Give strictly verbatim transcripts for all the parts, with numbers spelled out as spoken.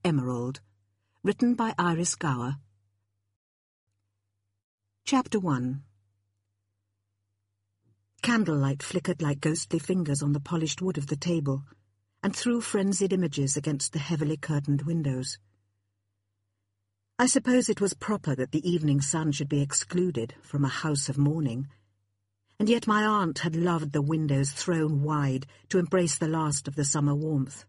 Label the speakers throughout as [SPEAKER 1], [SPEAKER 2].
[SPEAKER 1] Emerald. Written by Iris Gower. Chapter one. Candlelight flickered like ghostly fingers on the polished wood of the table, and threw frenzied images against the heavily curtained windows. I suppose it was proper that the evening sun should be excluded from a house of mourning, and yet my aunt had loved the windows thrown wide to embrace the last of the summer warmth.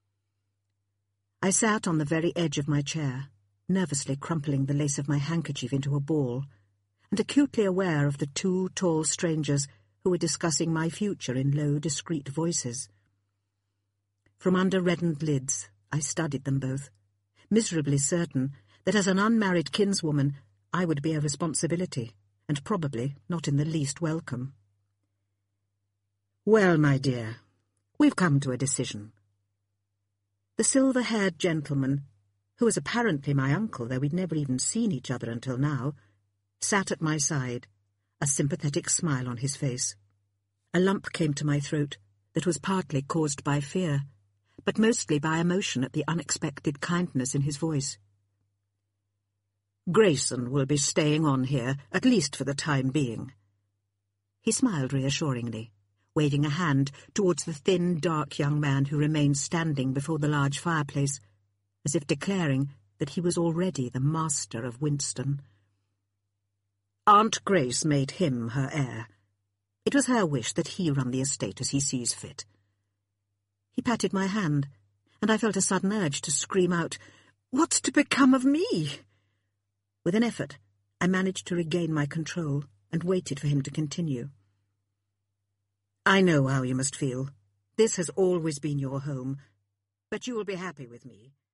[SPEAKER 1] I sat on the very edge of my chair, nervously crumpling the lace of my handkerchief into a ball, and acutely aware of the two tall strangers who were discussing my future in low, discreet voices. From under reddened lids, I studied them both, miserably certain that as an unmarried kinswoman I would be a responsibility, and probably not in the least welcome. "Well, my dear, we've come to a decision." The silver-haired gentleman, who was apparently my uncle, though we'd never even seen each other until now, sat at my side, a sympathetic smile on his face. A lump came to my throat that was partly caused by fear, but mostly by emotion at the unexpected kindness in his voice. "Grayson will be staying on here, at least for the time being." He smiled reassuringly, waving a hand towards the thin, dark young man who remained standing before the large fireplace, as if declaring that he was already the master of Winston. "Aunt Grace made him her heir. It was her wish that he run the estate as he sees fit." He patted my hand, and I felt a sudden urge to scream out, "What's to become of me?" With an effort, I managed to regain my control and waited for him to continue. "I know how you must feel. This has always been your home, but you will be happy with me.